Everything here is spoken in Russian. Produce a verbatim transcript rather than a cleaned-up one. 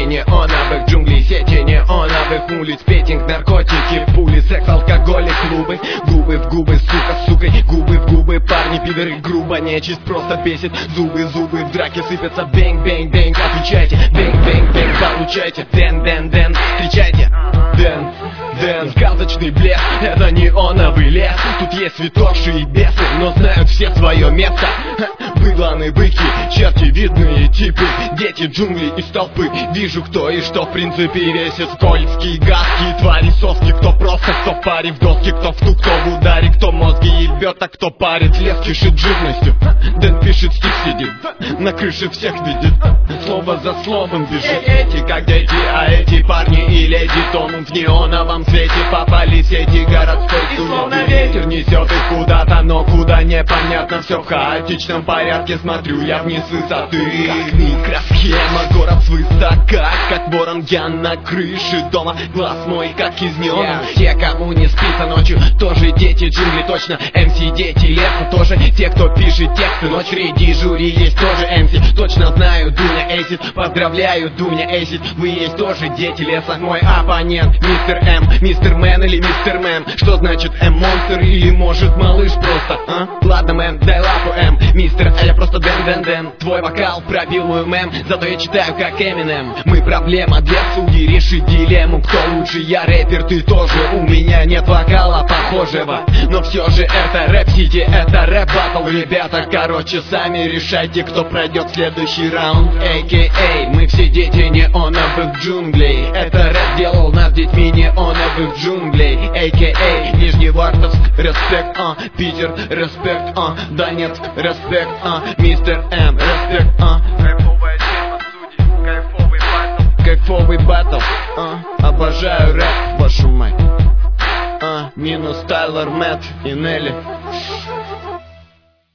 неоновых джунглей, сети неоновых улиц, петинг, наркотики, пули, секс, алкоголь и клубы. Губы в губы, сука, сукой, губы в губы, парни, пидоры, грубо, нечисть просто бесит. Зубы, зубы, в драке сыпятся, бэнг, бэнг, бэнг, отвечайте, бэнг, бэнг, бэнг, получайте, дэн, дэн, дэн, встречайте, дэн. Дэн, сказочный блеск, это неоновый лес. Тут есть святоши и бесы, но знают все свое место. Быдланы, быки, черти, видные типы, дети джунглей из толпы. Вижу кто и что в принципе весит. Скользкие, гадкие твари, соски. Кто просто, кто в паре в доски. Кто в ту, кто в ударе, кто мозги ебет, а кто парит. Лес кишит живностью, Дэн пишет стих, сидит на крыше, всех видит, слово за словом бежит. Эти как дети, а эти парни и леди тонут в неоновом свете, попали сети городской суеты. И словно ветер несет их куда-то, но куда непонятно. Все в хаотичном порядке, смотрю я вниз с высоты. Как микросхема, город свысока, как ворон я на крыше дома. Глаз мой как из неона. Те, кому не спится ночью, тоже дети джунгли, точно. эм си дети леса, тоже те, кто пишет тексты. Но среди жюри есть тоже эм си, точно знаю, Дуня Эйсид. Поздравляю, Дуня Эйсид, вы есть тоже дети леса. Мой оппонент мистер М, мистер Мэн или мистер Мэм. Что значит М-монстр или может малыш просто, а? Ладно, мэн, дай лапу, М, мистер, а я просто Дэн, Дэн, Дэн. Твой вокал пробил мой мем, зато я читаю как Эминем. Мы проблема для судей, решить дилемму, кто лучше, я рэпер, ты тоже. У меня нет вокала похожего, но все же это рэп-сити, это рэп-баттл, ребята. Короче, сами решайте, кто пройдет следующий раунд. а ка а мы все дети неоновых джунглей. Это рэп делал нас детьми неоновых джунглей. а ка а Нижневартовск, респект, а, Питер, респект, а, Донецк, респект, а, мистер М, респект, а. Кайфовая тема, судьи, кайфовый баттл. Кайфовый баттл, а, обожаю рэп, вашу мать. А, минус Тайлер, Мэтт и Нелли.